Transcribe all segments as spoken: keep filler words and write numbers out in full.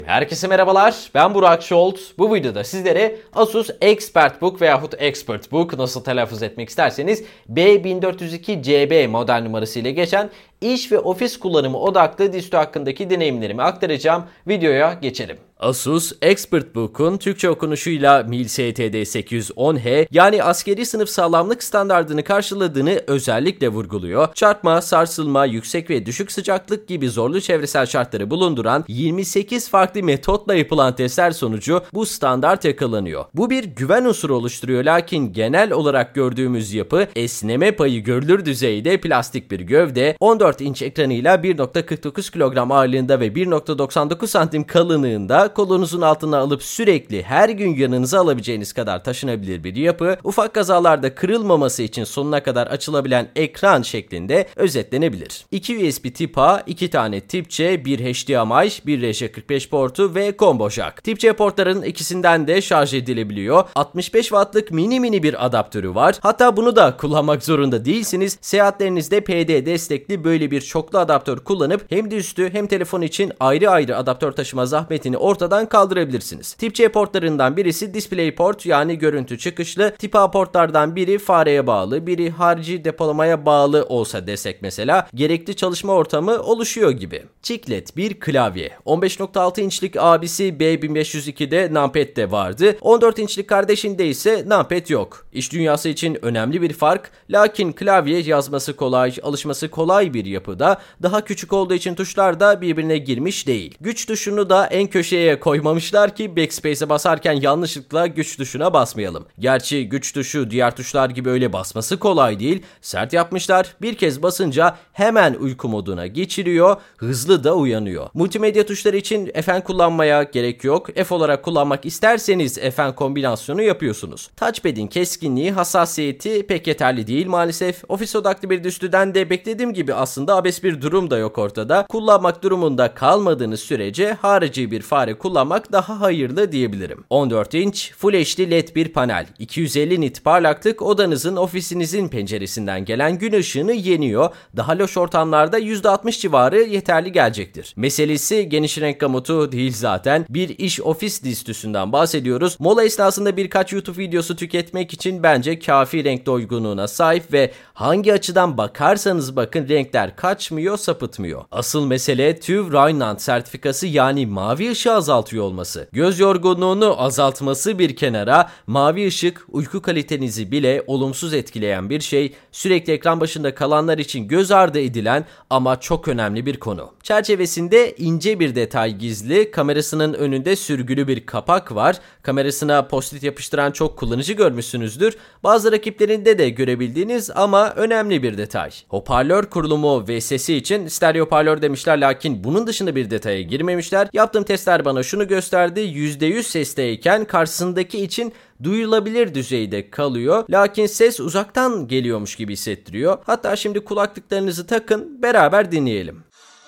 Herkese merhabalar, ben Burak Şolt. Bu videoda sizlere Asus ExpertBook veyahut ExpertBook nasıl telaffuz etmek isterseniz B bin dört yüz iki C B model numarası ile geçen iş ve ofis kullanımı odaklı dizüstü hakkındaki deneyimlerimi aktaracağım. Videoya geçelim. Asus ExpertBook'un Türkçe okunuşuyla M İ L S T D sekiz yüz on H yani askeri sınıf sağlamlık standardını karşıladığını özellikle vurguluyor. Çarpma, sarsılma, yüksek ve düşük sıcaklık gibi zorlu çevresel şartları bulunduran yirmi sekiz farklı metotla yapılan testler sonucu bu standart yakalanıyor. Bu bir güven unsuru oluşturuyor, lakin genel olarak gördüğümüz yapı esneme payı görülür düzeyde plastik bir gövde, on dört inç ekranıyla bir nokta kırk dokuz kilogram ağırlığında ve bir nokta doksan dokuz santim kalınlığında kolunuzun altına alıp sürekli her gün yanınıza alabileceğiniz kadar taşınabilir bir yapı, ufak kazalarda kırılmaması için sonuna kadar açılabilen ekran şeklinde özetlenebilir. iki U S B tip A, iki tane tip C, bir H D M I, bir R J kırk beş portu ve combo jack. Tip C portların ikisinden de şarj edilebiliyor. altmış beş wattlık mini mini bir adaptörü var. Hatta bunu da kullanmak zorunda değilsiniz. Seyahatlerinizde P D destekli böyle bir çoklu adaptör kullanıp hem dizüstü hem telefon için ayrı ayrı adaptör taşıma zahmetini ortadan kaldırabilirsiniz. Tip C portlarından birisi DisplayPort yani görüntü çıkışlı. Tip A portlardan biri fareye bağlı, biri harici depolamaya bağlı olsa desek mesela gerekli çalışma ortamı oluşuyor gibi. Chiclet bir klavye. on beş nokta altı inçlik abisi B bin beş yüz iki'de numpad de vardı. on dört inçlik kardeşinde ise numpad yok. İş dünyası için önemli bir fark, lakin klavye yazması kolay, alışması kolay bir yapıda. Daha küçük olduğu için tuşlar da birbirine girmiş değil. Güç tuşunu da en köşeye koymamışlar ki backspace'e basarken yanlışlıkla güç tuşuna basmayalım. Gerçi güç tuşu diğer tuşlar gibi öyle basması kolay değil. Sert yapmışlar. Bir kez basınca hemen uyku moduna geçiriyor. Hızlı da uyanıyor. Multimedya tuşları için F N kullanmaya gerek yok. F olarak kullanmak isterseniz F N kombinasyonu yapıyorsunuz. Touchpad'in keskinliği, hassasiyeti pek yeterli değil maalesef. Ofis odaklı bir dizüstüden de beklediğim gibi aslında abes bir durum da yok ortada. Kullanmak durumunda kalmadığınız sürece harici bir fare kullanmak daha hayırlı diyebilirim. on dört inç Full H D L E D bir panel. iki yüz elli nit parlaklık odanızın, ofisinizin penceresinden gelen gün ışığını yeniyor. Daha loş ortamlarda yüzde altmış civarı yeterli gelecektir. Meselesi geniş renk gamutu değil zaten. Bir iş ofis dizüstüsünden bahsediyoruz. Mola esnasında birkaç YouTube videosu tüketmek için bence kafi renk doygunluğuna sahip ve hangi açıdan bakarsanız bakın renkler kaçmıyor, sapıtmıyor. Asıl mesele TÜV Rheinland sertifikası yani mavi ışığı azaltıyor olması. Göz yorgunluğunu azaltması bir kenara, mavi ışık uyku kalitenizi bile olumsuz etkileyen bir şey. Sürekli ekran başında kalanlar için göz ardı edilen ama çok önemli bir konu. Çerçevesinde ince bir detay gizli. Kamerasının önünde sürgülü bir kapak var. Kamerasına post-it yapıştıran çok kullanıcı görmüşsünüzdür. Bazı rakiplerinde de görebildiğiniz ama önemli bir detay. Hoparlör kurulumu ve sesi için stereo hoparlör demişler, lakin bunun dışında bir detaya girmemişler. Yaptığım testler bana şunu gösterdi. yüzde yüz sesteyken karşısındaki için duyulabilir düzeyde kalıyor. Lakin ses uzaktan geliyormuş gibi hissettiriyor. Hatta şimdi kulaklıklarınızı takın, beraber dinleyelim.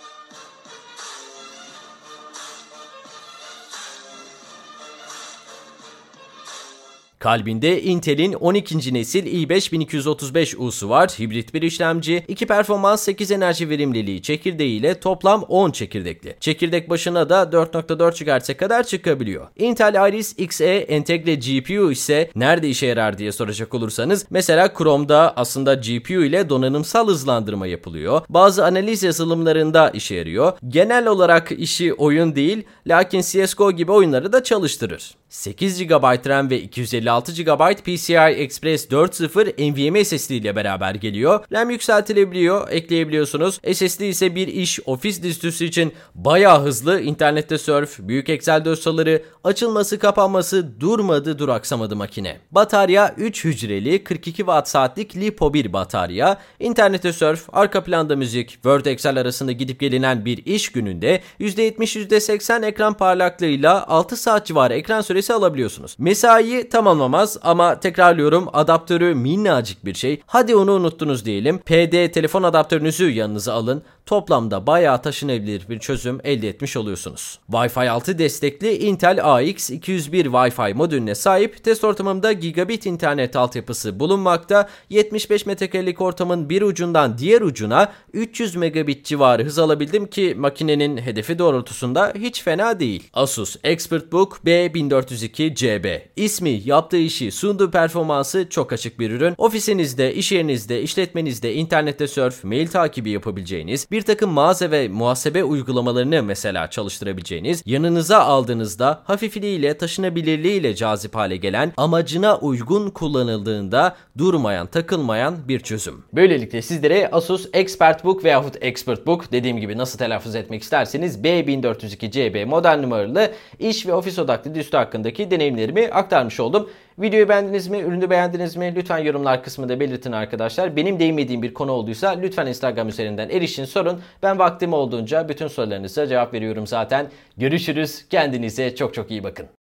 Kalbinde Intel'in on ikinci nesil i beş bin iki yüz otuz beş U'su var. Hibrit bir işlemci, iki performans, sekiz enerji verimliliği çekirdeği ile toplam on çekirdekli. Çekirdek başına da dört nokta dört gigahertz'e kadar çıkabiliyor. Intel Iris X E entegre G P U ise nerede işe yarar diye soracak olursanız, mesela Chrome'da aslında G P U ile donanımsal hızlandırma yapılıyor. Bazı analiz yazılımlarında işe yarıyor. Genel olarak işi oyun değil, lakin C S G O gibi oyunları da çalıştırır. sekiz gigabayt RAM ve iki yüz elli altı gigabayt P C I Express dört nokta sıfır NVMe S S D ile beraber geliyor. RAM yükseltilebiliyor, ekleyebiliyorsunuz. S S D ise bir iş, ofis dizüstüsü için bayağı hızlı. İnternette surf, büyük Excel dosyaları, açılması kapanması durmadı duraksamadı makine. Batarya üç hücreli kırk iki watt saatlik LiPo bir batarya. İnternette surf, arka planda müzik, Word Excel arasında gidip gelinen bir iş gününde yüzde yetmiş yüzde seksen ekran parlaklığıyla altı saat civarı ekran süresi alabiliyorsunuz. Mesaiyi tamamlamak olmamaz ama tekrarlıyorum, adaptörü minnacık bir şey. Hadi onu unuttunuz diyelim. P D telefon adaptörünüzü yanınıza alın. Toplamda bayağı taşınabilir bir çözüm elde etmiş oluyorsunuz. Wi-Fi altı destekli Intel A X iki yüz bir Wi-Fi modülüne sahip, test ortamımda gigabit internet altyapısı bulunmakta. yetmiş beş metrekarelik ortamın bir ucundan diğer ucuna üç yüz megabit civarı hız alabildim ki makinenin hedefi doğrultusunda hiç fena değil. Asus ExpertBook B bin dört yüz iki C B. İsmi, yaptığı işi, sunduğu performansı çok açık bir ürün. Ofisinizde, iş yerinizde, işletmenizde internette surf, mail takibi yapabileceğiniz, bir takım mağaza ve muhasebe uygulamalarını mesela çalıştırabileceğiniz, yanınıza aldığınızda hafifliğiyle, taşınabilirliğiyle cazip hale gelen, amacına uygun kullanıldığında durmayan, takılmayan bir çözüm. Böylelikle sizlere Asus ExpertBook veyahut ExpertBook, dediğim gibi nasıl telaffuz etmek isterseniz, B bin dört yüz iki C B model numaralı iş ve ofis odaklı dizüstü hakkındaki deneyimlerimi aktarmış oldum. Videoyu beğendiniz mi? Ürünü beğendiniz mi? Lütfen yorumlar kısmında belirtin arkadaşlar. Benim değinmediğim bir konu olduysa lütfen Instagram üzerinden erişin, sorun. Ben vaktim olduğunca bütün sorularınıza cevap veriyorum zaten. Görüşürüz. Kendinize çok çok iyi bakın.